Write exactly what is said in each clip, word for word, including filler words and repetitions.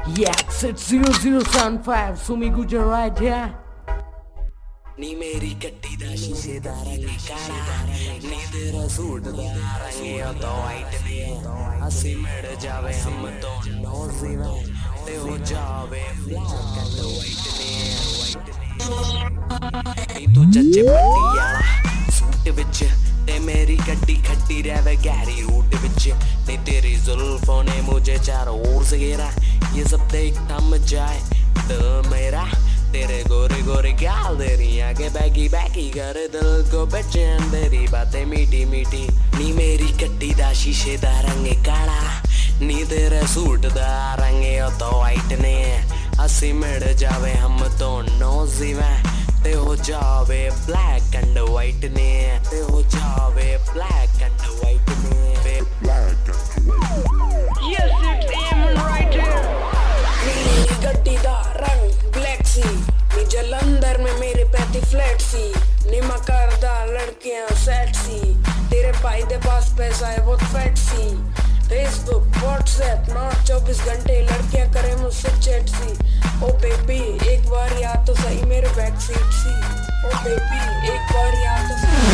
Yes, it's zero zero seven five. Sumi Gujar right here. नी मेरी कट्टी दा शीशे दा रंग काला नी तेरा सूट दा रंग यो तो वाइट ने हसी मिट जावे हम तो नोजी वे ते हो जावे ब्लैक एंड वाइट ने नी तू चच्चे पट्टी वाला सूट विच ते मेरी कट्टी खट्टी रहवे गहरी रूट विच नी तेरी जुल्फों ने मुझे चारों ओर से घेरा ये सब देख थम जाए दिल मेरा तेरे गोरे गोरे गाल तेरी आगे बैगी बैगी कर दिल को बेचैन तेरी बातें मीठी मीठी नी मेरी कट्टी दा शीशे दा रंग काला नी तेरे सूट दा रंग यो तो वाइट ने हसी मिट जावे हम तो नोजी वे ते हो जावे ब्लैक एंड वाइट ने ते हो जावे ब्लैक एंड वाइट ने black and white Yes, it's Eamon right here. नीली गड्डी दा रंग ब्लैक सी नी जलंधर में मेरे पैती फ्लैट सी नी मकरदा लड़कियां सेट सी तेरे भाई दे पास पैसा है बहुत फैट सी फेसबुक व्हाट्सएप नॉट चौबीस घंटे लड़कियां करे मुझसे चैट सी ओ बेबी एक बार याद तो सही मेरे बैक सीट सी ओ बेबी एक बार याद तो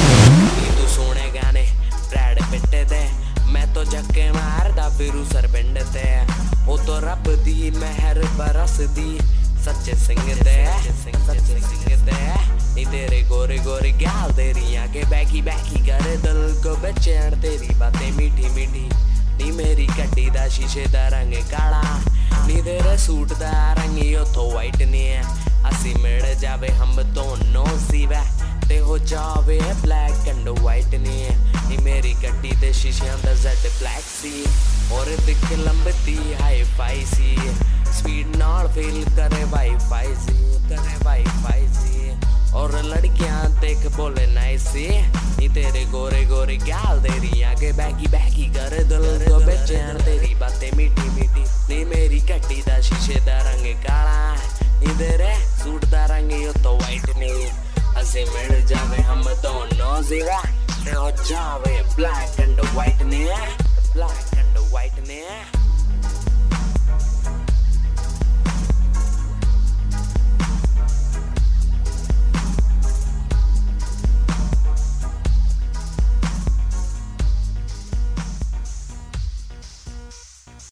सही तू सोने गाने ब्रैड पिट दे मैं तो जक्के मारदा फिरू सर पिंड ते ओ तो रब दी मेहर बरस दी सच्चे सिंह दे सच्चे सिंह दे नी तेरे गोरे गोरे गाल तेरी आगे बैकी बैकी करे दिल को बेचैन तेरी बातें मीठी मीठी नी मेरी कट्टी दा शीशे दा रंग काला नी तेरे सूट दा रंग यो तो वाइट ने हसी मिट जावे हम दोनों सी वे ते हो जावे ब्लैक एंड वाइट ने नी मेरी कट्टी ते शीशियां दा जेड ब्लैक सी और दिख लंबती हाई फाई सी स्पीड नाल फील करे वाईफाई सी करे वाईफाई सी और लड़कियां देख बोले नाइस सी नी तेरे गोरे गोरे गाल तेरी आगे बैगी बैगी करे दिल को बेचैन तेरी बातें मीठी मीठी नी मेरी कट्टी दा शीशे दा रंग काला नी तेरे सूट दा रंग यो तो वाइट ने हसी मिट जावे हम दोनों जीवा ते हो जावे